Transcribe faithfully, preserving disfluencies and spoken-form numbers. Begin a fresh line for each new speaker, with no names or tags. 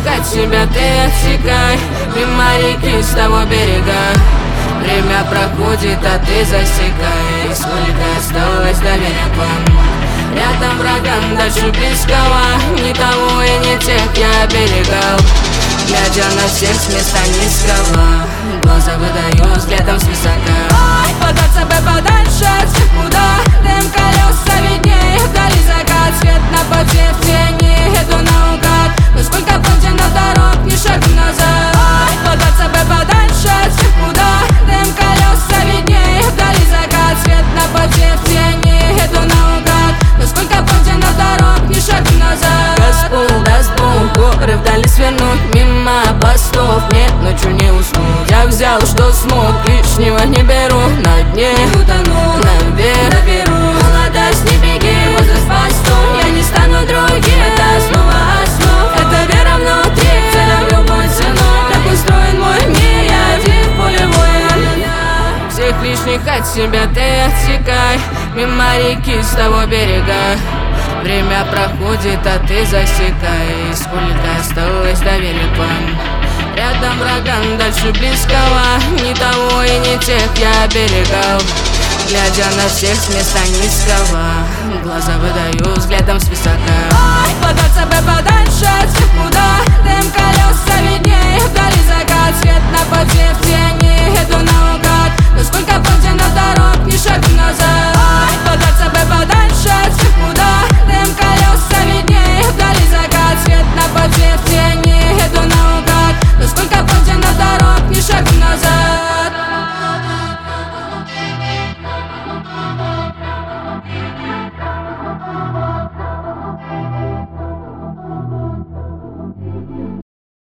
от тебя ты отсекай, мимо реки с того берега. Время проходит, а ты засекай, сколько осталось до берега. Рядом врагам, дальше близкого, ни того и не тех я оберегал. Глядя на всех с места низкого, глаза выдаю взглядом свысока. Ой, податься бы подальше отсюда, куда дым колеса виднее, вдали закат, свет на пути в тени, иду наугад. Но сколько пройдено дорог, ни шагу назад. Ой, податься бы подальше отсюда, куда дым колеса виднее, вдали закат, свет на пути в тени, иду наугад. Но сколько пройдено дорог, ни шагу назад. Газпул, даст Бог, горы вдали свернуть, мимо постов, нет, ночью не уснуть. Я взял, что смог, лишнего не беру, на дне не утону, наверх наберу. Молодость, не беги, возраст постов, я не стану другим, это основа основ. Это вера внутри, целям любой ценой. Так устроен мой мир, я один полевой. Всех лишних от себя ты отсекай, мимо реки с того берега. Время проходит, а ты засекай, сколько осталось до берега. Рядом врагам, дальше близкого, ни того и не тех я оберегал. Глядя на всех с места низкого, глаза выдаю взглядом свысока. Ой, податься бы подальше отсюда, куда дым колеса виднее, вдали закат, свет на пути в тени, иду наугад. Но сколько пройдено дорог,